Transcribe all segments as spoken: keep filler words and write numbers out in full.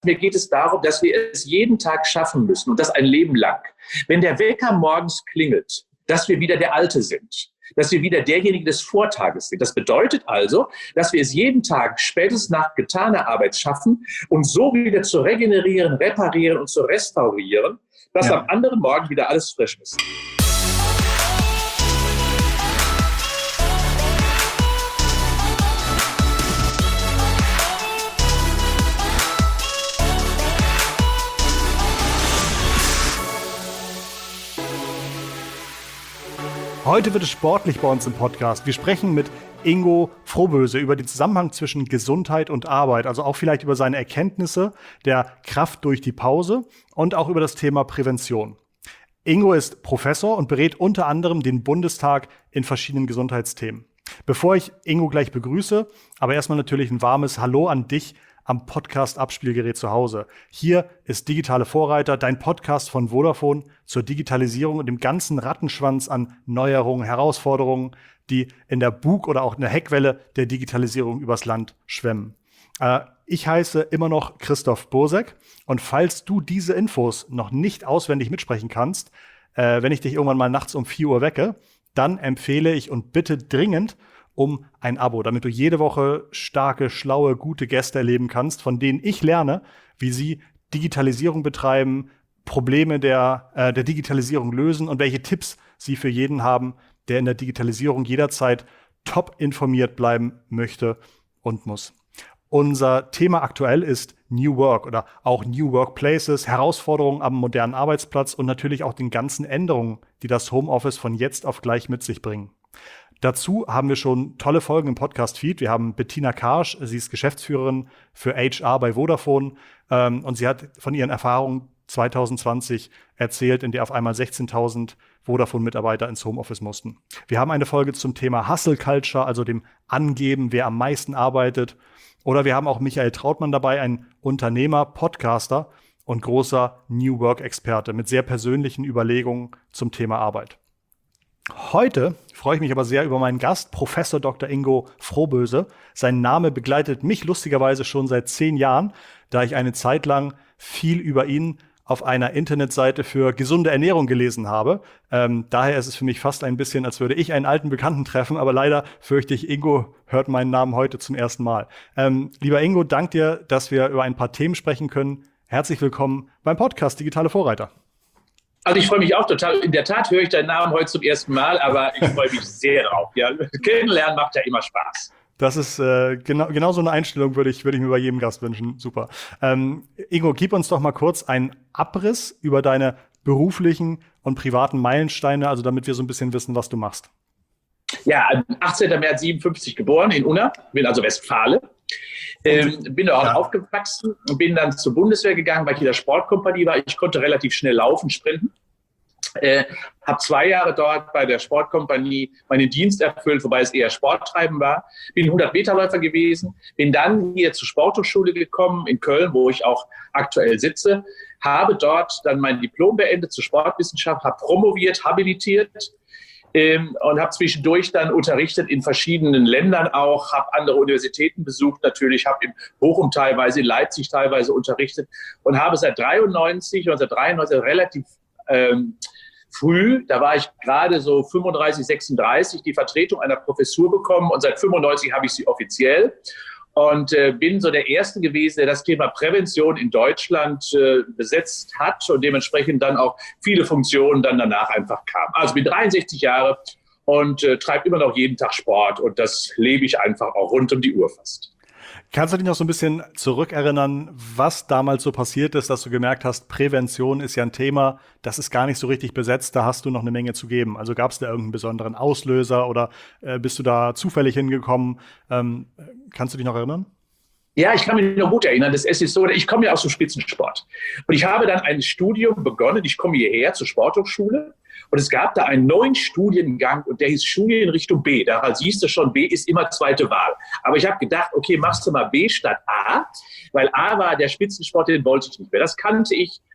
mir geht es darum, dass wir es jeden Tag schaffen müssen und das ein Leben lang. Wenn der Wecker morgens klingelt, dass wir wieder der Alte sind, dass wir wieder derjenige des Vortages sind. Das bedeutet also, dass wir es jeden Tag spätestens nach getaner Arbeit schaffen, uns so wieder zu regenerieren, reparieren und zu restaurieren, dass ja. am anderen Morgen wieder alles frisch ist. Heute wird es sportlich bei uns im Podcast. Wir sprechen mit Ingo Frohböse über den Zusammenhang zwischen Gesundheit und Arbeit, also auch vielleicht über seine Erkenntnisse der Kraft durch die Pause und auch über das Thema Prävention. Ingo ist Professor und berät unter anderem den Bundestag in verschiedenen Gesundheitsthemen. Bevor ich Ingo gleich begrüße, aber erstmal natürlich ein warmes Hallo an dich am Podcast-Abspielgerät zu Hause. Hier ist Digitale Vorreiter, dein Podcast von Vodafone zur Digitalisierung und dem ganzen Rattenschwanz an Neuerungen, Herausforderungen, die in der Bug- oder auch in der Heckwelle der Digitalisierung übers Land schwemmen. Äh, ich heiße immer noch Christoph Bursek und falls du diese Infos noch nicht auswendig mitsprechen kannst, äh, wenn ich dich irgendwann mal nachts um vier Uhr wecke, dann empfehle ich und bitte dringend um ein Abo, damit du jede Woche starke, schlaue, gute Gäste erleben kannst, von denen ich lerne, wie sie Digitalisierung betreiben, Probleme der, äh, der Digitalisierung lösen und welche Tipps sie für jeden haben, der in der Digitalisierung jederzeit top informiert bleiben möchte und muss. Unser Thema aktuell ist New Work oder auch New Workplaces, Herausforderungen am modernen Arbeitsplatz und natürlich auch den ganzen Änderungen, die das Homeoffice von jetzt auf gleich mit sich bringen. Dazu haben wir schon tolle Folgen im Podcast-Feed. Wir haben Bettina Karsch, sie ist Geschäftsführerin für H R bei Vodafone ähm, und sie hat von ihren Erfahrungen zwanzig zwanzig erzählt, in der auf einmal sechzehntausend Vodafone-Mitarbeiter ins Homeoffice mussten. Wir haben eine Folge zum Thema Hustle Culture, also dem Angeben, wer am meisten arbeitet. Oder wir haben auch Michael Trautmann dabei, ein Unternehmer, Podcaster und großer New Work-Experte mit sehr persönlichen Überlegungen zum Thema Arbeit. Heute freue ich mich aber sehr über meinen Gast, Professor Doktor Ingo Frohböse. Sein Name begleitet mich lustigerweise schon seit zehn Jahren, da ich eine Zeit lang viel über ihn auf einer Internetseite für gesunde Ernährung gelesen habe. Ähm, daher ist es für mich fast ein bisschen, als würde ich einen alten Bekannten treffen, aber leider fürchte ich, Ingo hört meinen Namen heute zum ersten Mal. Ähm, lieber Ingo, danke dir, dass wir über ein paar Themen sprechen können. Herzlich willkommen beim Podcast Digitale Vorreiter. Also ich freue mich auch total. In der Tat höre ich deinen Namen heute zum ersten Mal, aber ich freue mich sehr drauf. Ja, kennenlernen macht ja immer Spaß. Das ist äh, genau, genau so eine Einstellung, würde ich, würde ich mir bei jedem Gast wünschen. Super. Ähm, Ingo, gib uns doch mal kurz einen Abriss über deine beruflichen und privaten Meilensteine, also damit wir so ein bisschen wissen, was du machst. Ja, achtzehnten März siebenundfünfzig geboren in Unna, bin also Westfale. Ähm, bin da auch ja. aufgewachsen und bin dann zur Bundeswehr gegangen, weil ich in der Sportkompanie war. Ich konnte relativ schnell laufen, sprinten. Äh, habe zwei Jahre dort bei der Sportkompanie meinen Dienst erfüllt, wobei es eher Sporttreiben war. Bin hundert-Meter-Läufer gewesen, bin dann hier zur Sporthochschule gekommen in Köln, wo ich auch aktuell sitze. Habe dort dann mein Diplom beendet zur Sportwissenschaft, habe promoviert, habilitiert. Ähm, und habe zwischendurch dann unterrichtet in verschiedenen Ländern auch, habe andere Universitäten besucht natürlich, habe in Bochum teilweise, in Leipzig teilweise unterrichtet und habe seit dreiundneunzig, neunzehnhundertdreiundneunzig relativ ähm, früh, da war ich gerade so fünfunddreißig, sechsunddreißig, die Vertretung einer Professur bekommen und seit fünfundneunzig habe ich sie offiziell. Und äh, bin so der Erste gewesen, der das Thema Prävention in Deutschland äh, besetzt hat und dementsprechend dann auch viele Funktionen dann danach einfach kamen. Also bin dreiundsechzig Jahre und äh, treibe immer noch jeden Tag Sport und das lebe ich einfach auch rund um die Uhr fast. Kannst du dich noch so ein bisschen zurückerinnern, was damals so passiert ist, dass du gemerkt hast, Prävention ist ja ein Thema, das ist gar nicht so richtig besetzt, da hast du noch eine Menge zu geben. Also gab es da irgendeinen besonderen Auslöser oder äh, bist du da zufällig hingekommen? Ähm, kannst du dich noch erinnern? Ja, ich kann mich noch gut erinnern. Das ist so, ich komme ja aus dem Spitzensport. Und ich habe dann ein Studium begonnen. Ich komme hierher zur Sporthochschule. Und es gab da einen neuen Studiengang und der hieß Studienrichtung B. Da siehst du schon, B ist immer zweite Wahl. Aber ich habe gedacht, okay, machst du mal B statt A, weil A war der Spitzensport, den wollte ich nicht mehr. Das kannte ich,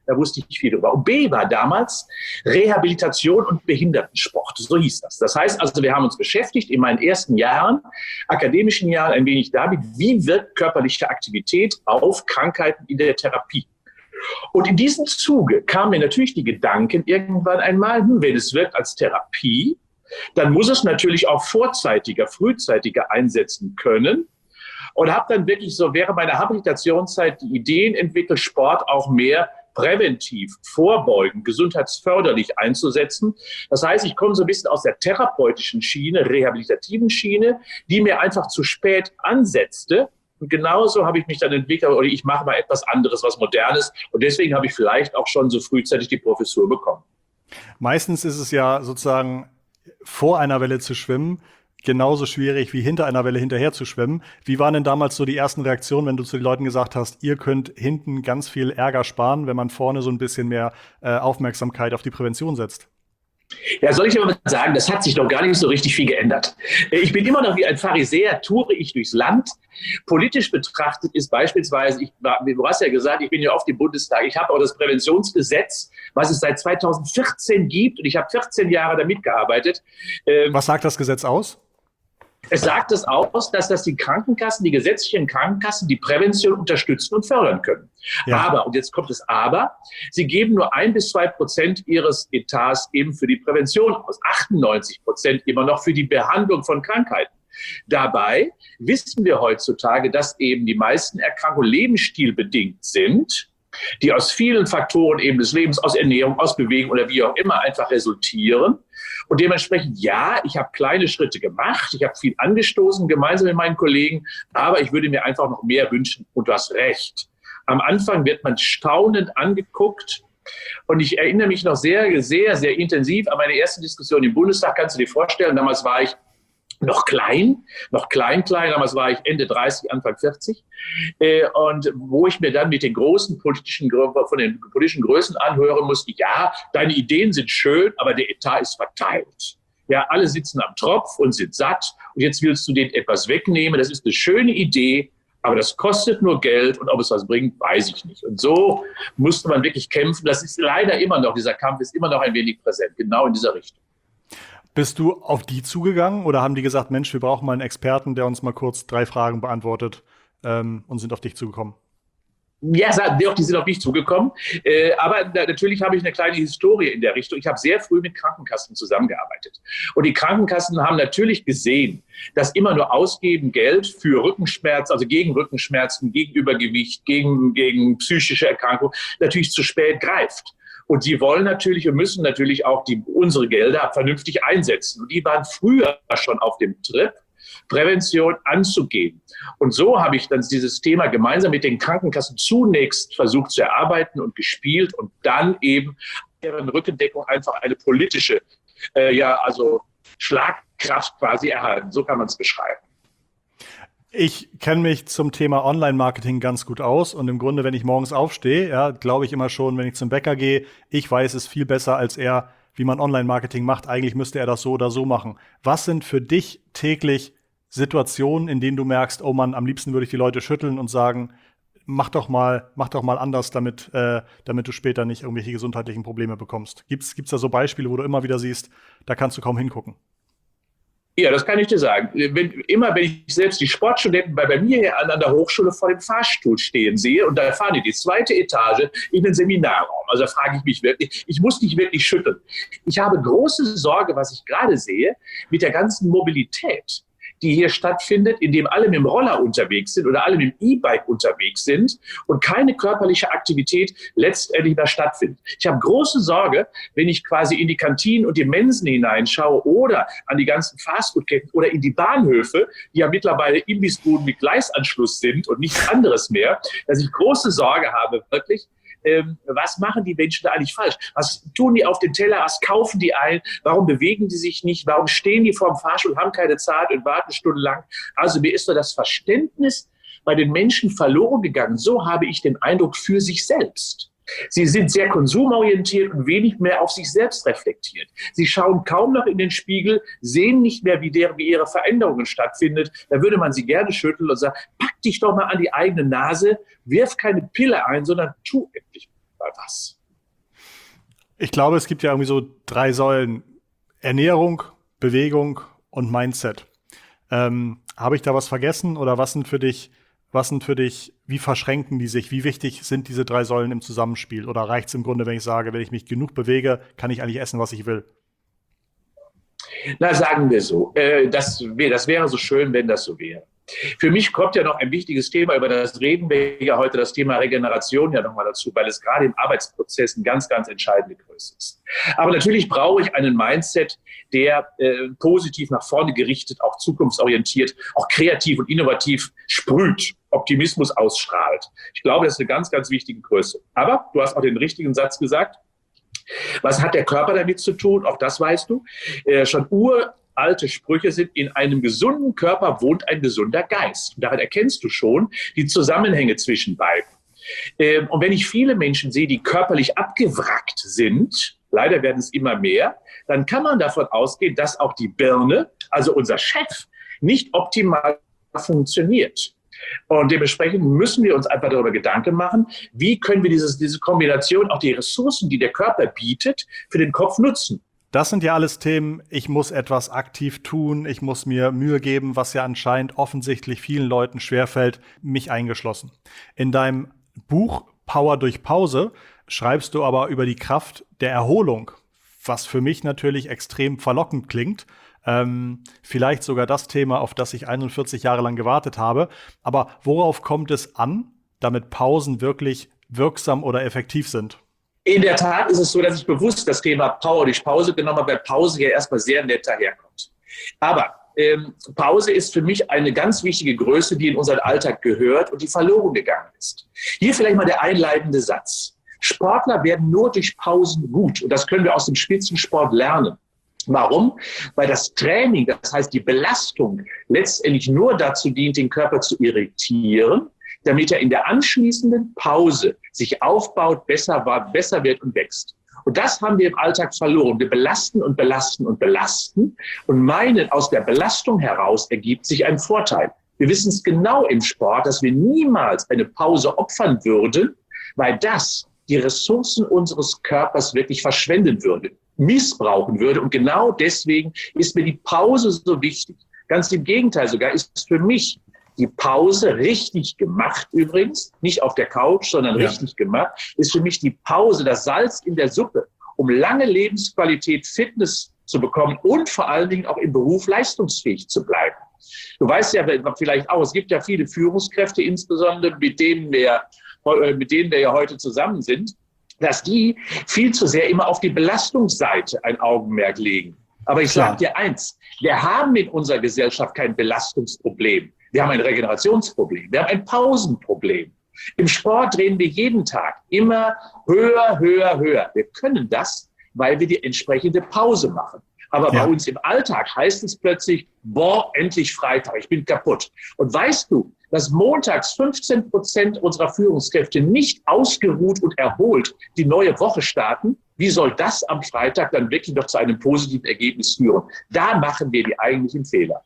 Da wusste ich viel drüber. Und B war damals Rehabilitation und Behindertensport. So hieß das. Das heißt also, wir haben uns beschäftigt in meinen ersten Jahren, akademischen Jahren, ein wenig damit, wie wirkt körperliche Aktivität auf Krankheiten in der Therapie. Und in diesem Zuge kamen mir natürlich die Gedanken irgendwann einmal, hm, wenn es wirkt als Therapie, dann muss es natürlich auch vorzeitiger, frühzeitiger einsetzen können. Und habe dann wirklich so während meiner Habilitationszeit die Ideen entwickelt, Sport auch mehr präventiv, vorbeugend, gesundheitsförderlich einzusetzen. Das heißt, ich komme so ein bisschen aus der therapeutischen Schiene, rehabilitativen Schiene, die mir einfach zu spät ansetzte. Und genauso habe ich mich dann entwickelt, oder ich mache mal etwas anderes, was Modernes. Und deswegen habe ich vielleicht auch schon so frühzeitig die Professur bekommen. Meistens ist es ja sozusagen vor einer Welle zu schwimmen genauso schwierig wie hinter einer Welle hinterher zu schwimmen. Wie waren denn damals so die ersten Reaktionen, wenn du zu den Leuten gesagt hast, ihr könnt hinten ganz viel Ärger sparen, wenn man vorne so ein bisschen mehr äh, Aufmerksamkeit auf die Prävention setzt? Ja, soll ich aber mal sagen, das hat sich noch gar nicht so richtig viel geändert. Ich bin immer noch wie ein Pharisäer, toure ich durchs Land. Politisch betrachtet ist beispielsweise, ich, du hast ja gesagt, ich bin ja oft im Bundestag, ich habe auch das Präventionsgesetz, was es seit zweitausendvierzehn gibt, und ich habe vierzehn Jahre damit gearbeitet. Was sagt das Gesetz aus? Es sagt es aus, dass das die Krankenkassen, die gesetzlichen Krankenkassen, die Prävention unterstützen und fördern können. Ja. Aber, und jetzt kommt das Aber, sie geben nur ein bis zwei Prozent ihres Etats eben für die Prävention aus, achtundneunzig Prozent immer noch für die Behandlung von Krankheiten. Dabei wissen wir heutzutage, dass eben die meisten Erkrankungen lebensstilbedingt sind, die aus vielen Faktoren eben des Lebens, aus Ernährung, aus Bewegung oder wie auch immer einfach resultieren. Und dementsprechend, ja, ich habe kleine Schritte gemacht, ich habe viel angestoßen, gemeinsam mit meinen Kollegen, aber ich würde mir einfach noch mehr wünschen. Und du hast recht. Am Anfang wird man staunend angeguckt. Und ich erinnere mich noch sehr, sehr, sehr intensiv an meine erste Diskussion im Bundestag. Kannst du dir vorstellen, damals war ich noch klein, noch klein, klein, damals war ich Ende dreißig, Anfang vierzig, äh, und wo ich mir dann mit den großen politischen, von den politischen Größen anhören musste, ja, deine Ideen sind schön, aber der Etat ist verteilt. Ja, alle sitzen am Tropf und sind satt, und jetzt willst du denen etwas wegnehmen. Das ist eine schöne Idee, aber das kostet nur Geld, und ob es was bringt, weiß ich nicht. Und so musste man wirklich kämpfen. Das ist leider immer noch, dieser Kampf ist immer noch ein wenig präsent, genau in dieser Richtung. Bist du auf die zugegangen oder haben die gesagt, Mensch, wir brauchen mal einen Experten, der uns mal kurz drei Fragen beantwortet, ähm, und sind auf dich zugekommen? Ja, doch, die sind auf mich zugekommen. Äh, aber da, natürlich habe ich eine kleine Historie in der Richtung. Ich habe sehr früh mit Krankenkassen zusammengearbeitet. Und die Krankenkassen haben natürlich gesehen, dass immer nur ausgeben Geld für Rückenschmerzen, also gegen Rückenschmerzen, gegen Übergewicht, gegen, gegen psychische Erkrankungen, natürlich zu spät greift. Und sie wollen natürlich und müssen natürlich auch die, unsere Gelder vernünftig einsetzen. Und die waren früher schon auf dem Trip, Prävention anzugehen. Und so habe ich dann dieses Thema gemeinsam mit den Krankenkassen zunächst versucht zu erarbeiten und gespielt und dann eben deren Rückendeckung einfach eine politische, äh, ja, also Schlagkraft quasi erhalten. So kann man es beschreiben. Ich kenne mich zum Thema Online-Marketing ganz gut aus, und im Grunde, wenn ich morgens aufstehe, ja, glaube ich immer schon, wenn ich zum Bäcker gehe, ich weiß es viel besser als er, wie man Online-Marketing macht. Eigentlich müsste er das so oder so machen. Was sind für dich täglich Situationen, in denen du merkst, oh Mann, am liebsten würde ich die Leute schütteln und sagen, mach doch mal, mach doch mal anders, damit, äh, damit du später nicht irgendwelche gesundheitlichen Probleme bekommst? Gibt's, gibt's da so Beispiele, wo du immer wieder siehst, da kannst du kaum hingucken? Ja, das kann ich dir sagen. Wenn, immer wenn ich selbst die Sportstudenten bei, bei mir hier an, an der Hochschule vor dem Fahrstuhl stehen sehe, und da fahren die die zweite Etage in den Seminarraum. Also da frage ich mich wirklich, ich muss dich wirklich schütteln. Ich habe große Sorge, was ich gerade sehe, mit der ganzen Mobilität, die hier stattfindet, indem alle mit dem Roller unterwegs sind oder alle mit dem E-Bike unterwegs sind und keine körperliche Aktivität letztendlich mehr stattfindet. Ich habe große Sorge, wenn ich quasi in die Kantinen und die Mensen hineinschaue oder an die ganzen Fastfood-Ketten oder in die Bahnhöfe, die ja mittlerweile Imbissbuden mit Gleisanschluss sind und nichts anderes mehr, dass ich große Sorge habe, wirklich, Ähm, was machen die Menschen da eigentlich falsch? Was tun die auf den Teller? Was kaufen die ein? Warum bewegen die sich nicht? Warum stehen die vor dem Fahrstuhl, haben keine Zeit und warten stundenlang? Also mir ist so das Verständnis bei den Menschen verloren gegangen. So habe ich den Eindruck, für sich selbst. Sie sind sehr konsumorientiert und wenig mehr auf sich selbst reflektiert. Sie schauen kaum noch in den Spiegel, sehen nicht mehr, wie, der, wie ihre Veränderungen stattfindet. Da würde man sie gerne schütteln und sagen, pack dich doch mal an die eigene Nase, wirf keine Pille ein, sondern tu endlich mal was. Ich glaube, es gibt ja irgendwie so drei Säulen: Ernährung, Bewegung und Mindset. Ähm, habe ich da was vergessen oder was sind für dich, was sind für dich, wie verschränken die sich? Wie wichtig sind diese drei Säulen im Zusammenspiel? Oder reicht es im Grunde, wenn ich sage, wenn ich mich genug bewege, kann ich eigentlich essen, was ich will? Na, sagen wir so, äh, das, wär, das wäre so schön, wenn das so wäre. Für mich kommt ja noch ein wichtiges Thema, über das reden wir ja heute, das Thema Regeneration ja nochmal dazu, weil es gerade im Arbeitsprozess eine ganz, ganz entscheidende Größe ist. Aber natürlich brauche ich einen Mindset, der äh, positiv nach vorne gerichtet, auch zukunftsorientiert, auch kreativ und innovativ sprüht, Optimismus ausstrahlt. Ich glaube, das ist eine ganz, ganz wichtige Größe. Aber du hast auch den richtigen Satz gesagt. Was hat der Körper damit zu tun? Auch das weißt du. Äh, schon uralte Sprüche sind: In einem gesunden Körper wohnt ein gesunder Geist. Und daran erkennst du schon die Zusammenhänge zwischen beiden. Ähm, und wenn ich viele Menschen sehe, die körperlich abgewrackt sind, leider werden es immer mehr, dann kann man davon ausgehen, dass auch die Birne, also unser Chef, nicht optimal funktioniert. Und dementsprechend müssen wir uns einfach darüber Gedanken machen, wie können wir dieses, diese Kombination, auch die Ressourcen, die der Körper bietet, für den Kopf nutzen. Das sind ja alles Themen, ich muss etwas aktiv tun, ich muss mir Mühe geben, was ja anscheinend offensichtlich vielen Leuten schwerfällt, mich eingeschlossen. In deinem Buch Power durch Pause schreibst du aber über die Kraft der Erholung, was für mich natürlich extrem verlockend klingt. Ähm, vielleicht sogar das Thema, auf das ich einundvierzig Jahre lang gewartet habe. Aber worauf kommt es an, damit Pausen wirklich wirksam oder effektiv sind? In der Tat ist es so, dass ich bewusst das Thema Power durch Pause genommen habe, weil Pause ja erstmal sehr nett daherkommt. Aber ähm, Pause ist für mich eine ganz wichtige Größe, die in unseren Alltag gehört und die verloren gegangen ist. Hier vielleicht mal der einleitende Satz. Sportler werden nur durch Pausen gut. Und das können wir aus dem Spitzensport lernen. Warum? Weil das Training, das heißt die Belastung, letztendlich nur dazu dient, den Körper zu irritieren, damit er in der anschließenden Pause sich aufbaut, besser war, besser wird und wächst. Und das haben wir im Alltag verloren. Wir belasten und belasten und belasten und meinen, aus der Belastung heraus ergibt sich ein Vorteil. Wir wissen es genau im Sport, dass wir niemals eine Pause opfern würden, weil das die Ressourcen unseres Körpers wirklich verschwenden würde, missbrauchen würde. Und genau deswegen ist mir die Pause so wichtig. Ganz im Gegenteil sogar ist für mich die Pause richtig gemacht übrigens, nicht auf der Couch, sondern ja. richtig gemacht, ist für mich die Pause, das Salz in der Suppe, um lange Lebensqualität, Fitness zu bekommen und vor allen Dingen auch im Beruf leistungsfähig zu bleiben. Du weißt ja vielleicht auch, es gibt ja viele Führungskräfte, insbesondere mit denen wir, mit denen wir ja heute zusammen sind, dass die viel zu sehr immer auf die Belastungsseite ein Augenmerk legen. Aber ich sage dir eins, wir haben in unserer Gesellschaft kein Belastungsproblem. Wir haben ein Regenerationsproblem. Wir haben ein Pausenproblem. Im Sport drehen wir jeden Tag immer höher, höher, höher. Wir können das, weil wir die entsprechende Pause machen. Aber ja. bei uns im Alltag heißt es plötzlich, boah, endlich Freitag, ich bin kaputt. Und weißt du, dass montags fünfzehn Prozent unserer Führungskräfte nicht ausgeruht und erholt die neue Woche starten? Wie soll das am Freitag dann wirklich noch zu einem positiven Ergebnis führen? Da machen wir die eigentlichen Fehler.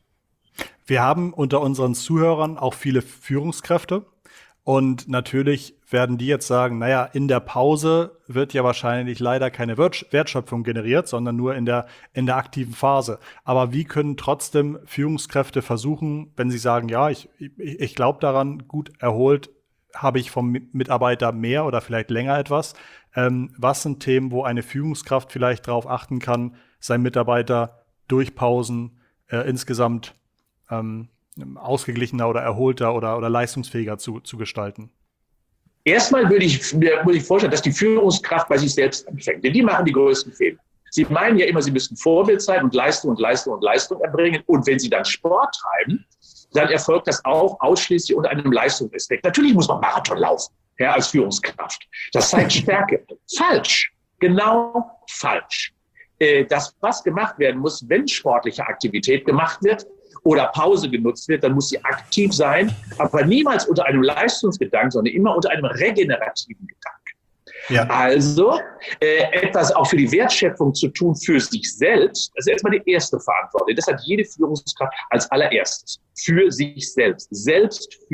Wir haben unter unseren Zuhörern auch viele Führungskräfte. Und natürlich werden die jetzt sagen, naja, in der Pause wird ja wahrscheinlich leider keine Wertschöpfung generiert, sondern nur in der, in der aktiven Phase. Aber wie können trotzdem Führungskräfte versuchen, wenn sie sagen, ja, ich, ich, ich glaube daran, gut erholt habe ich vom Mitarbeiter mehr oder vielleicht länger etwas. Ähm, was sind Themen, wo eine Führungskraft vielleicht darauf achten kann, seinen Mitarbeiter durch Pausen äh, insgesamt ähm, ausgeglichener oder erholter oder, oder leistungsfähiger zu, zu gestalten? Erstmal würde ich mir würde ich vorstellen, dass die Führungskraft bei sich selbst anfängt. Denn die machen die größten Fehler. Sie meinen ja immer, sie müssten Vorbild sein und Leistung und Leistung und Leistung erbringen. Und wenn sie dann Sport treiben, dann erfolgt das auch ausschließlich unter einem Leistungsaspekt. Natürlich muss man Marathon laufen, ja, als Führungskraft. Das zeigt Stärke. Falsch. Genau falsch. Das, was gemacht werden muss, wenn sportliche Aktivität gemacht wird, oder Pause genutzt wird, dann muss sie aktiv sein, aber niemals unter einem Leistungsgedanken, sondern immer unter einem regenerativen Gedanken. Ja. Also äh, etwas auch für die Wertschöpfung zu tun für sich selbst, das ist erstmal die erste Verantwortung. Das hat jede Führungskraft als allererstes. Für sich selbst. Selbstführung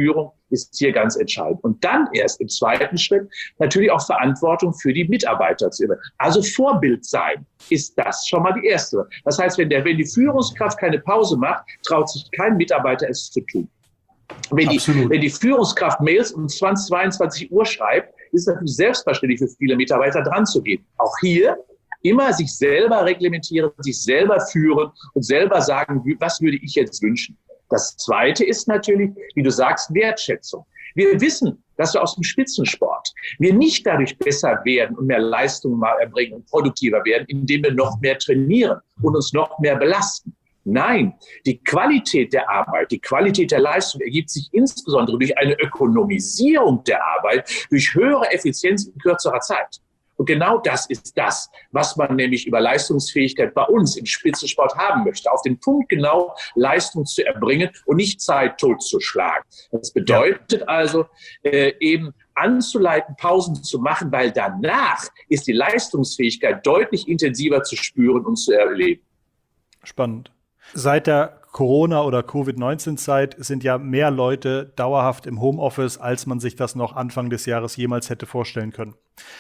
ist hier ganz entscheidend. Und dann erst im zweiten Schritt natürlich auch Verantwortung für die Mitarbeiter zu übernehmen. Also Vorbild sein ist das schon mal die erste. Das heißt, wenn, der, wenn die Führungskraft keine Pause macht, traut sich kein Mitarbeiter es zu tun. Wenn die, wenn die Führungskraft Mails um zwanzig, zweiundzwanzig Uhr schreibt, ist es natürlich selbstverständlich für viele Mitarbeiter dran zu gehen. Auch hier immer sich selber reglementieren, sich selber führen und selber sagen, was würde ich jetzt wünschen. Das Zweite ist natürlich, wie du sagst, Wertschätzung. Wir wissen, dass wir aus dem Spitzensport wir nicht dadurch besser werden und mehr Leistung erbringen und produktiver werden, indem wir noch mehr trainieren und uns noch mehr belasten. Nein, die Qualität der Arbeit, die Qualität der Leistung ergibt sich insbesondere durch eine Ökonomisierung der Arbeit, durch höhere Effizienz in kürzerer Zeit. Und genau das ist das, was man nämlich über Leistungsfähigkeit bei uns im Spitzensport haben möchte. Auf den Punkt genau Leistung zu erbringen und nicht Zeit totzuschlagen. Das bedeutet ja. also äh, eben anzuleiten, Pausen zu machen, weil danach ist die Leistungsfähigkeit deutlich intensiver zu spüren und zu erleben. Spannend. Seit der Corona- oder Covid neunzehn Zeit sind ja mehr Leute dauerhaft im Homeoffice, als man sich das noch Anfang des Jahres jemals hätte vorstellen können.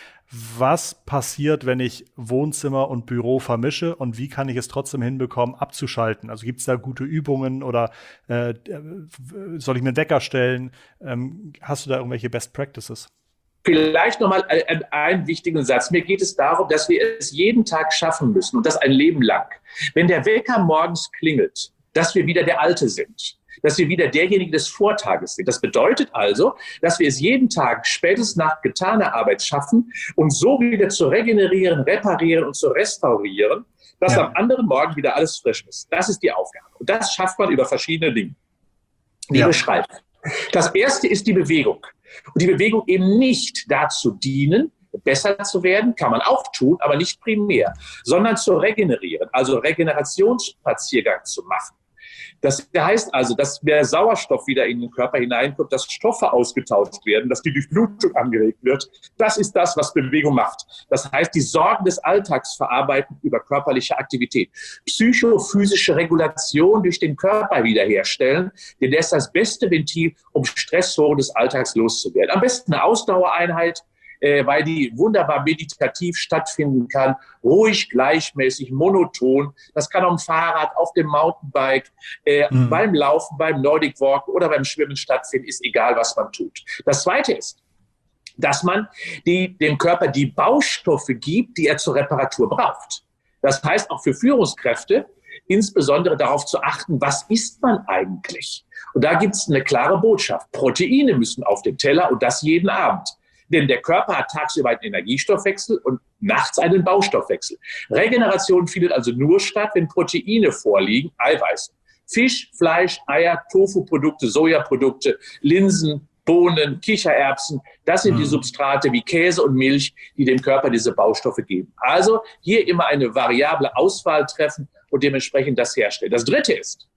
Was passiert, wenn ich Wohnzimmer und Büro vermische und wie kann ich es trotzdem hinbekommen, abzuschalten? Also gibt es da gute Übungen oder äh, soll ich mir einen Wecker stellen? Ähm, hast du da irgendwelche Best Practices? Vielleicht nochmal einen, einen wichtigen Satz. Mir geht es darum, dass wir es jeden Tag schaffen müssen und das ein Leben lang. Wenn der Wecker morgens klingelt, dass wir wieder der Alte sind, dass wir wieder derjenige des Vortages sind. Das bedeutet also, dass wir es jeden Tag spätestens nach getaner Arbeit schaffen, um so wieder zu regenerieren, reparieren und zu restaurieren, dass ja. am anderen Morgen wieder alles frisch ist. Das ist die Aufgabe. Und das schafft man über verschiedene Dinge. Die ja. beschreiben. Das erste ist die Bewegung. Und die Bewegung eben nicht dazu dienen, besser zu werden, kann man auch tun, aber nicht primär, sondern zu regenerieren, also Regenerationsspaziergang zu machen. Das heißt also, dass der Sauerstoff wieder in den Körper hineinkommt, dass Stoffe ausgetauscht werden, dass die Durchblutung angeregt wird. Das ist das, was Bewegung macht. Das heißt, die Sorgen des Alltags verarbeiten über körperliche Aktivität. Psychophysische Regulation durch den Körper wiederherstellen, denn der ist das beste Ventil, um Stressoren des Alltags loszuwerden. Am besten eine Ausdauereinheit, Äh, weil die wunderbar meditativ stattfinden kann, ruhig, gleichmäßig, monoton. Das kann auf dem Fahrrad, auf dem Mountainbike, äh, mhm. beim Laufen, beim Nordic Walk oder beim Schwimmen stattfinden, ist egal, was man tut. Das Zweite ist, dass man die, dem Körper die Baustoffe gibt, die er zur Reparatur braucht. Das heißt auch für Führungskräfte, insbesondere darauf zu achten, was isst man eigentlich? Und da gibt es eine klare Botschaft. Proteine müssen auf den Teller und das jeden Abend. Denn der Körper hat tagsüber einen Energiestoffwechsel und nachts einen Baustoffwechsel. Regeneration findet also nur statt, wenn Proteine vorliegen, Eiweiße. Fisch, Fleisch, Eier, Tofu-Produkte, Sojaprodukte, Linsen, Bohnen, Kichererbsen, das sind die Substrate wie Käse und Milch, die dem Körper diese Baustoffe geben. Also hier immer eine variable Auswahl treffen und dementsprechend das herstellen. Das Dritte ist,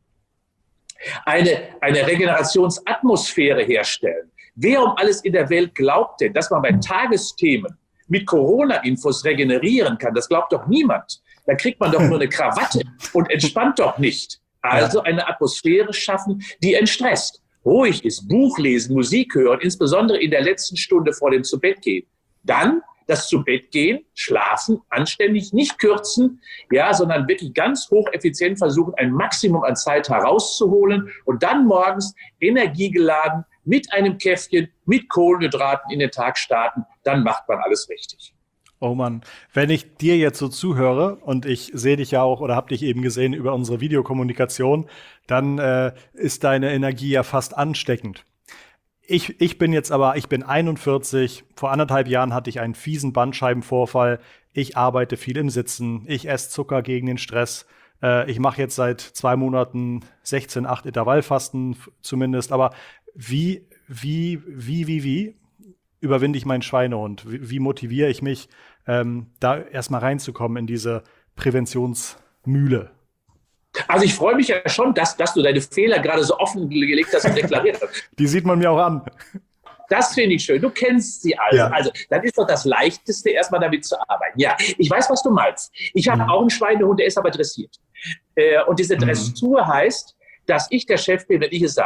eine, eine Regenerationsatmosphäre herstellen. Wer um alles in der Welt glaubt denn, dass man bei Tagesthemen mit Corona-Infos regenerieren kann? Das glaubt doch niemand. Da kriegt man doch nur eine Krawatte und entspannt doch nicht. Also eine Atmosphäre schaffen, die entstresst. Ruhig ist, Buch lesen, Musik hören, insbesondere in der letzten Stunde vor dem Zubettgehen. Dann das Zubettgehen, schlafen, anständig, nicht kürzen, ja, sondern wirklich ganz hocheffizient versuchen, ein Maximum an Zeit herauszuholen und dann morgens energiegeladen mit einem Käffchen, mit Kohlenhydraten in den Tag starten, dann macht man alles richtig. Oh Mann, wenn ich dir jetzt so zuhöre und ich sehe dich ja auch oder habe dich eben gesehen über unsere Videokommunikation, dann äh, ist deine Energie ja fast ansteckend. Ich, ich bin jetzt aber, ich bin einundvierzig, vor anderthalb Jahren hatte ich einen fiesen Bandscheibenvorfall. Ich arbeite viel im Sitzen, ich esse Zucker gegen den Stress. Äh, ich mache jetzt seit zwei Monaten sechzehn acht Intervallfasten zumindest, aber wie, wie, wie, wie, wie überwinde ich meinen Schweinehund? Wie, wie motiviere ich mich, ähm, da erstmal reinzukommen in diese Präventionsmühle? Also ich freue mich ja schon, dass, dass du deine Fehler gerade so offengelegt hast und deklariert hast. Die sieht man mir auch an. Das finde ich schön. Du kennst sie alle. Ja. Also dann ist doch das Leichteste, erstmal damit zu arbeiten. Ja, ich weiß, was du meinst. Ich habe mhm. auch einen Schweinehund, der ist aber dressiert. Äh, und diese Dressur mhm. heißt, dass ich der Chef bin, wenn ich es sage.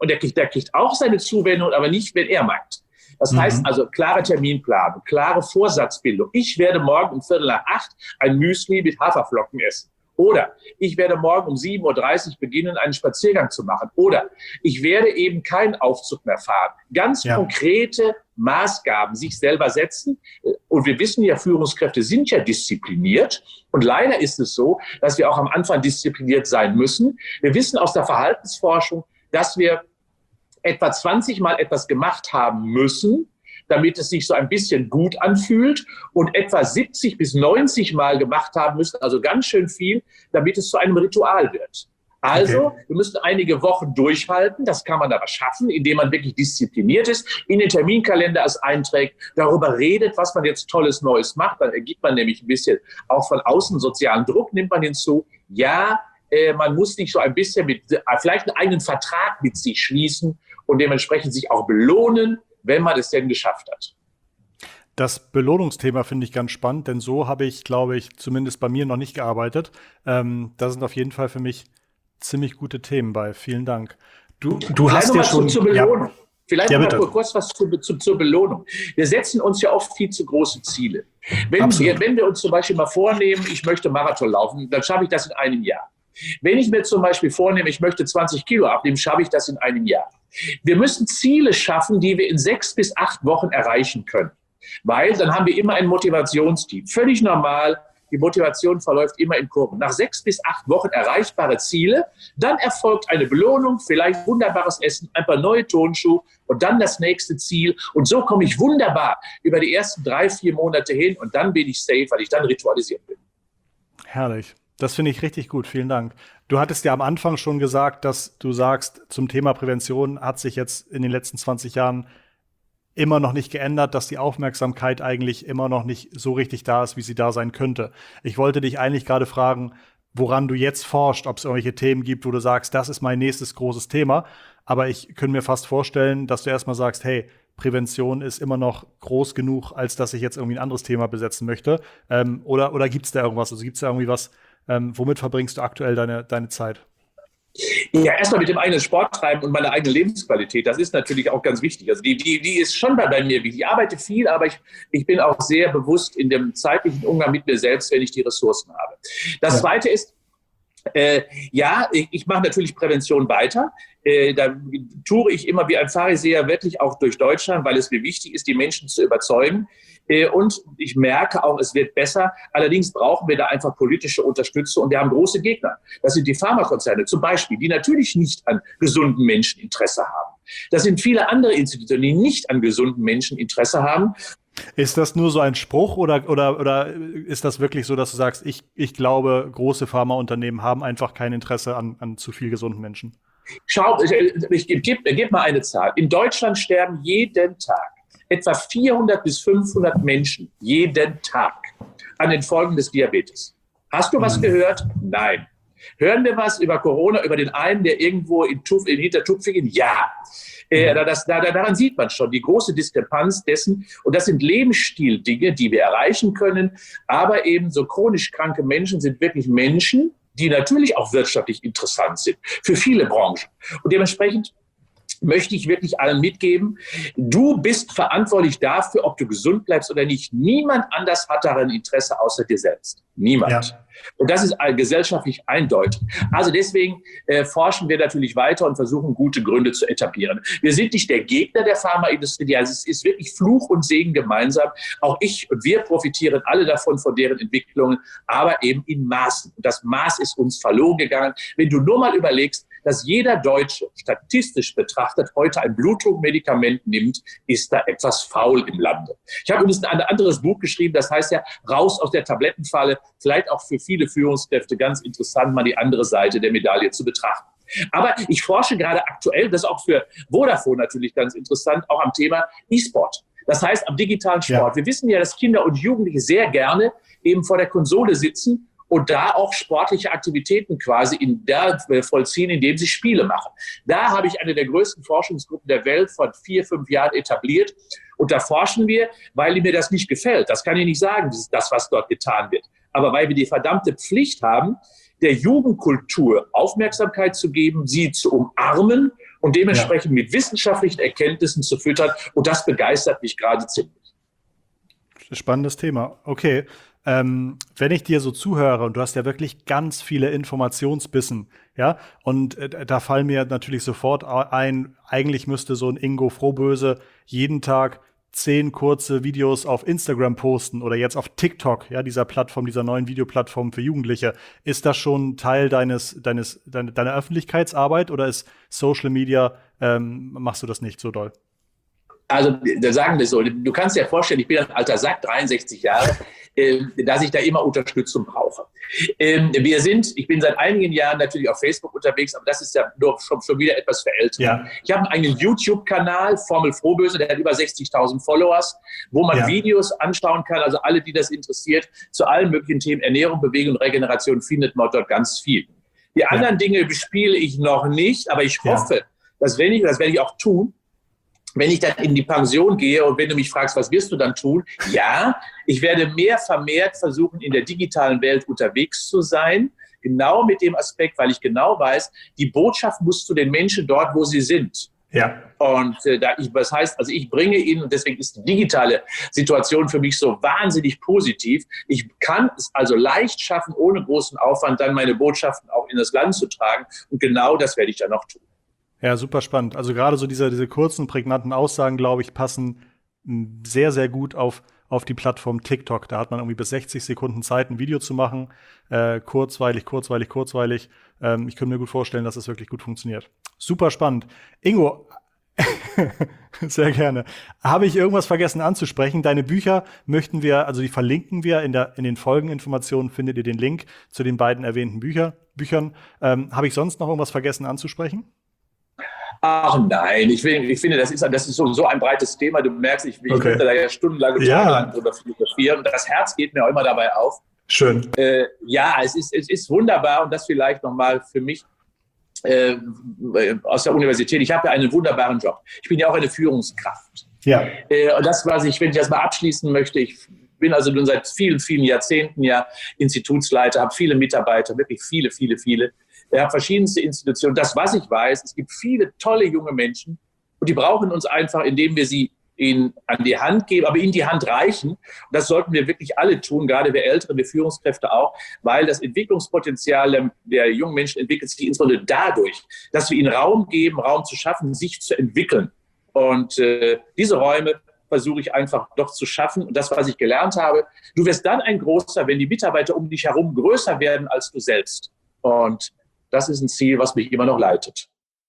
Und der kriegt, der kriegt auch seine Zuwendung, aber nicht, wenn er meint. Das mhm. heißt also, klare Terminplanung, klare Vorsatzbildung. Ich werde morgen um Viertel nach acht ein Müsli mit Haferflocken essen. Oder ich werde morgen um sieben Uhr dreißig beginnen, einen Spaziergang zu machen. Oder ich werde eben keinen Aufzug mehr fahren. Ganz ja. konkrete Maßgaben sich selber setzen. Und wir wissen ja, Führungskräfte sind ja diszipliniert. Und leider ist es so, dass wir auch am Anfang diszipliniert sein müssen. Wir wissen aus der Verhaltensforschung, dass wir etwa zwanzig Mal etwas gemacht haben müssen, damit es sich so ein bisschen gut anfühlt, und etwa siebzig bis neunzig Mal gemacht haben müssen, also ganz schön viel, damit es zu einem Ritual wird. Also, okay. wir müssen einige Wochen durchhalten, das kann man aber schaffen, indem man wirklich diszipliniert ist, in den Terminkalender es einträgt, darüber redet, was man jetzt Tolles Neues macht, dann ergibt man nämlich ein bisschen auch von außen sozialen Druck, nimmt man hinzu. Ja, äh, man muss sich so ein bisschen mit, äh, vielleicht einen eigenen Vertrag mit sich schließen und dementsprechend sich auch belohnen, wenn man es denn geschafft hat. Das Belohnungsthema finde ich ganz spannend, denn so habe ich, glaube ich, zumindest bei mir noch nicht gearbeitet. Ähm, da sind auf jeden Fall für mich ziemlich gute Themen bei. Vielen Dank. Du, du hast ja schon... Zur Belohnung. Ja. Vielleicht ja, noch mal kurz was zu, zu, zur Belohnung. Wir setzen uns ja oft viel zu große Ziele. Wenn wir, wenn wir uns zum Beispiel mal vornehmen, ich möchte Marathon laufen, dann schaffe ich das in einem Jahr. Wenn ich mir zum Beispiel vornehme, ich möchte zwanzig Kilo abnehmen, schaffe ich das in einem Jahr. Wir müssen Ziele schaffen, die wir in sechs bis acht Wochen erreichen können. Weil dann haben wir immer ein Motivationsteam. Völlig normal, die Motivation verläuft immer in Kurven. Nach sechs bis acht Wochen erreichbare Ziele, dann erfolgt eine Belohnung, vielleicht wunderbares Essen, ein paar neue Turnschuhe und dann das nächste Ziel. Und so komme ich wunderbar über die ersten drei, vier Monate hin und dann bin ich safe, weil ich dann ritualisiert bin. Herrlich. Das finde ich richtig gut. Vielen Dank. Du hattest ja am Anfang schon gesagt, dass du sagst, zum Thema Prävention hat sich jetzt in den letzten zwanzig Jahren immer noch nicht geändert, dass die Aufmerksamkeit eigentlich immer noch nicht so richtig da ist, wie sie da sein könnte. Ich wollte dich eigentlich gerade fragen, woran du jetzt forschst, ob es irgendwelche Themen gibt, wo du sagst, das ist mein nächstes großes Thema. Aber ich könnte mir fast vorstellen, dass du erstmal sagst, hey, Prävention ist immer noch groß genug, als dass ich jetzt irgendwie ein anderes Thema besetzen möchte. Ähm, oder oder gibt es da irgendwas? Also gibt es da irgendwie was, ähm, womit verbringst du aktuell deine, deine Zeit? Ja, erstmal mit dem eigenen Sport treiben und meine eigene Lebensqualität. Das ist natürlich auch ganz wichtig. Also die, die, die ist schon bei, bei mir wichtig. Ich arbeite viel, aber ich, ich bin auch sehr bewusst in dem zeitlichen Umgang mit mir selbst, wenn ich die Ressourcen habe. Das ja. Zweite ist, Äh, ja, ich, ich mache natürlich Prävention weiter. Äh, da toure ich immer wie ein Pharisäer wirklich auch durch Deutschland, weil es mir wichtig ist, die Menschen zu überzeugen. Äh, und ich merke auch, es wird besser. Allerdings brauchen wir da einfach politische Unterstützung und wir haben große Gegner. Das sind die Pharmakonzerne zum Beispiel, die natürlich nicht an gesunden Menschen Interesse haben. Das sind viele andere Institutionen, die nicht an gesunden Menschen Interesse haben. Ist das nur so ein Spruch oder, oder, oder ist das wirklich so, dass du sagst, ich, ich glaube, große Pharmaunternehmen haben einfach kein Interesse an, an zu viel gesunden Menschen? Schau, ich, ich gebe geb mal eine Zahl. In Deutschland sterben jeden Tag etwa vierhundert bis fünfhundert Menschen jeden Tag an den Folgen des Diabetes. Hast du was hm. gehört? Nein. Hören wir was über Corona, über den einen, der irgendwo in, Tuf, in Hintertupfingen? Ja. Äh, das, da, daran sieht man schon die große Diskrepanz dessen. Und das sind Lebensstildinge, die wir erreichen können. Aber eben so chronisch kranke Menschen sind wirklich Menschen, die natürlich auch wirtschaftlich interessant sind für viele Branchen. Und dementsprechend möchte ich wirklich allen mitgeben, du bist verantwortlich dafür, ob du gesund bleibst oder nicht. Niemand anders hat daran Interesse außer dir selbst. Niemand. Ja. Und das ist gesellschaftlich eindeutig. Also deswegen äh, forschen wir natürlich weiter und versuchen, gute Gründe zu etablieren. Wir sind nicht der Gegner der Pharmaindustrie. Also es ist wirklich Fluch und Segen gemeinsam. Auch ich und wir profitieren alle davon, von deren Entwicklungen, aber eben in Maßen. Und das Maß ist uns verloren gegangen. Wenn du nur mal überlegst, dass jeder Deutsche statistisch betrachtet heute ein Blutdruckmedikament nimmt, ist da etwas faul im Lande. Ich habe übrigens ein anderes Buch geschrieben, das heißt ja Raus aus der Tablettenfalle, vielleicht auch für viele Führungskräfte ganz interessant, mal die andere Seite der Medaille zu betrachten. Aber ich forsche gerade aktuell, das ist auch für Vodafone natürlich ganz interessant, auch am Thema E-Sport. Das heißt am digitalen Sport. Ja. Wir wissen ja, dass Kinder und Jugendliche sehr gerne eben vor der Konsole sitzen und da auch sportliche Aktivitäten quasi in der vollziehen, indem sie Spiele machen. Da habe ich eine der größten Forschungsgruppen der Welt vor vier, fünf Jahren etabliert. Und da forschen wir, weil mir das nicht gefällt. Das kann ich nicht sagen, das ist das, was dort getan wird. Aber weil wir die verdammte Pflicht haben, der Jugendkultur Aufmerksamkeit zu geben, sie zu umarmen und dementsprechend ja. mit wissenschaftlichen Erkenntnissen zu füttern. Und das begeistert mich gerade ziemlich. Spannendes Thema. Okay. Ähm, wenn ich dir so zuhöre, und du hast ja wirklich ganz viele Informationsbissen, ja, und äh, da fallen mir natürlich sofort ein, eigentlich müsste so ein Ingo Frohböse jeden Tag zehn kurze Videos auf Instagram posten oder jetzt auf TikTok, ja, dieser Plattform, dieser neuen Videoplattform für Jugendliche. Ist das schon Teil deines, deines, deine, deiner Öffentlichkeitsarbeit oder ist Social Media, ähm, machst du das nicht so doll? Also, da sagen wir so, du kannst dir vorstellen, ich bin ein alter Sack, dreiundsechzig Jahre, äh, dass ich da immer Unterstützung brauche. Ähm, wir sind, ich bin seit einigen Jahren natürlich auf Facebook unterwegs, aber das ist ja nur schon, schon wieder etwas verältert. Ja. Ich habe einen YouTube-Kanal, Formel Frohböse, der hat über sechzigtausend Followers, wo man ja. Videos anschauen kann. Also alle, die das interessiert, zu allen möglichen Themen Ernährung, Bewegung, Regeneration, findet man dort ganz viel. Die ja. anderen Dinge bespiele ich noch nicht, aber ich hoffe, ja. dass wenn ich, das werde ich auch tun, wenn ich dann in die Pension gehe und wenn du mich fragst, was wirst du dann tun? Ja, ich werde mehr vermehrt versuchen, in der digitalen Welt unterwegs zu sein. Genau mit dem Aspekt, weil ich genau weiß, die Botschaft muss zu den Menschen dort, wo sie sind. Ja. Und äh, da ich, das heißt, also ich bringe ihnen, und deswegen ist die digitale Situation für mich so wahnsinnig positiv. Ich kann es also leicht schaffen, ohne großen Aufwand dann meine Botschaften auch in das Land zu tragen. Und genau das werde ich dann noch tun. Ja, super spannend. Also gerade so diese, diese kurzen, prägnanten Aussagen, glaube ich, passen sehr, sehr gut auf, auf die Plattform TikTok. Da hat man irgendwie bis sechzig Sekunden Zeit, ein Video zu machen. Äh, kurzweilig, kurzweilig, kurzweilig. Ähm, ich könnte mir gut vorstellen, dass es wirklich gut funktioniert. Super spannend. Ingo, sehr gerne. Habe ich irgendwas vergessen anzusprechen? Deine Bücher möchten wir, also die verlinken wir in, der, in den Folgeninformationen, findet ihr den Link zu den beiden erwähnten Bücher, Büchern. Ähm, habe ich sonst noch irgendwas vergessen anzusprechen? Ach nein, ich, will, ich finde, das ist, das ist so, so ein breites Thema. Du merkst, ich, ich okay. könnte da ja stundenlang und ja. tagelang drüber philosophieren. Das Herz geht mir auch immer dabei auf. Schön. Äh, ja, es ist, es ist wunderbar und das vielleicht nochmal für mich äh, aus der Universität. Ich habe ja einen wunderbaren Job. Ich bin ja auch eine Führungskraft. Ja. Äh, und das, was ich, wenn ich das mal abschließen möchte, ich bin also nun seit vielen, vielen Jahrzehnten ja Institutsleiter, habe viele Mitarbeiter, wirklich viele, viele, viele. Ich habe verschiedenste Institutionen. Das, was ich weiß, es gibt viele tolle junge Menschen und die brauchen uns einfach, indem wir sie ihnen an die Hand geben, aber ihnen die Hand reichen. Und das sollten wir wirklich alle tun, gerade wir Ältere, wir Führungskräfte auch, weil das Entwicklungspotenzial der jungen Menschen entwickelt sich insbesondere dadurch, dass wir ihnen Raum geben, Raum zu schaffen, sich zu entwickeln. Und äh, diese Räume versuche ich einfach doch zu schaffen. Und das, was ich gelernt habe, du wirst dann ein Großer, wenn die Mitarbeiter um dich herum größer werden als du selbst. Und das ist ein Ziel, was mich immer noch leitet.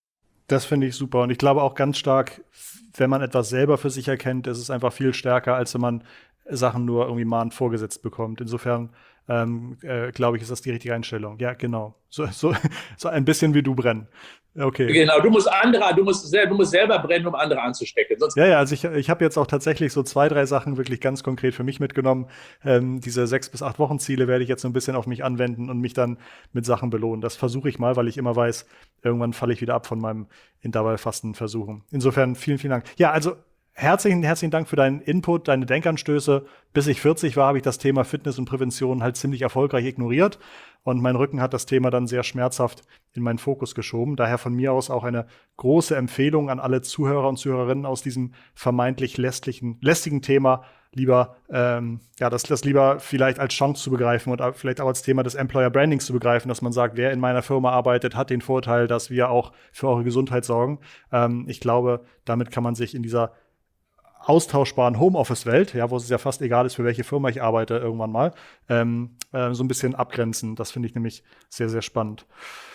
Das finde ich super. Und ich glaube auch ganz stark, wenn man etwas selber für sich erkennt, ist es einfach viel stärker, als wenn man Sachen nur irgendwie mahnend vorgesetzt bekommt. Insofern ähm, äh, glaube ich, ist das die richtige Einstellung. Ja, genau. So, so, so ein bisschen wie du brennen. Okay. Genau, du musst andere, du musst, du musst selber brennen, um andere anzustecken. Sonst ja, ja, also ich, ich habe jetzt auch tatsächlich so zwei, drei Sachen wirklich ganz konkret für mich mitgenommen. Ähm, diese sechs bis acht Wochen Ziele werde ich jetzt so ein bisschen auf mich anwenden und mich dann mit Sachen belohnen. Das versuche ich mal, weil ich immer weiß, irgendwann falle ich wieder ab von meinem Intervallfasten-Versuchen. Insofern vielen, vielen Dank. Ja, also Herzlichen, herzlichen Dank für deinen Input, deine Denkanstöße. Bis ich vierzig war, habe ich das Thema Fitness und Prävention halt ziemlich erfolgreich ignoriert. Und mein Rücken hat das Thema dann sehr schmerzhaft in meinen Fokus geschoben. Daher von mir aus auch eine große Empfehlung an alle Zuhörer und Zuhörerinnen aus diesem vermeintlich lästigen, lästigen Thema, lieber, ähm, ja, das, das lieber vielleicht als Chance zu begreifen und vielleicht auch als Thema des Employer Brandings zu begreifen, dass man sagt, wer in meiner Firma arbeitet, hat den Vorteil, dass wir auch für eure Gesundheit sorgen. Ähm, ich glaube, damit kann man sich in dieser austauschbaren Homeoffice-Welt, ja, wo es ja fast egal ist, für welche Firma ich arbeite irgendwann mal, ähm, äh, so ein bisschen abgrenzen. Das finde ich nämlich sehr, sehr spannend.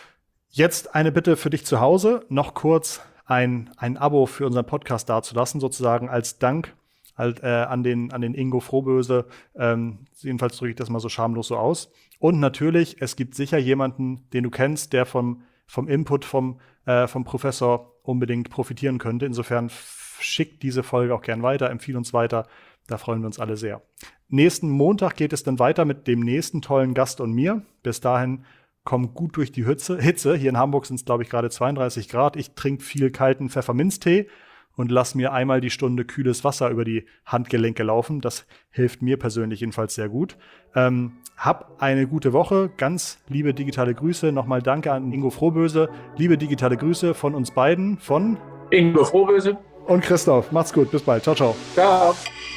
Jetzt eine Bitte für dich zu Hause, noch kurz ein, ein Abo für unseren Podcast dazulassen, sozusagen als Dank halt, äh, an, den, an den Ingo Frohböse. Ähm, jedenfalls drücke ich das mal so schamlos so aus. Und natürlich, es gibt sicher jemanden, den du kennst, der vom, vom Input vom, äh, vom Professor unbedingt profitieren könnte. Insofern schickt diese Folge auch gern weiter, empfiehlt uns weiter. Da freuen wir uns alle sehr. Nächsten Montag geht es dann weiter mit dem nächsten tollen Gast und mir. Bis dahin komm gut durch die Hitze. Hitze. Hier in Hamburg sind es, glaube ich, gerade zweiunddreißig Grad. Ich trinke viel kalten Pfefferminztee und lass mir einmal die Stunde kühles Wasser über die Handgelenke laufen. Das hilft mir persönlich jedenfalls sehr gut. Ähm, hab eine gute Woche. Ganz liebe digitale Grüße. Nochmal danke an Ingo Frohböse. Liebe digitale Grüße von uns beiden, von Ingo Frohböse und Christoph. Macht's gut. Bis bald. Ciao, ciao. Ciao.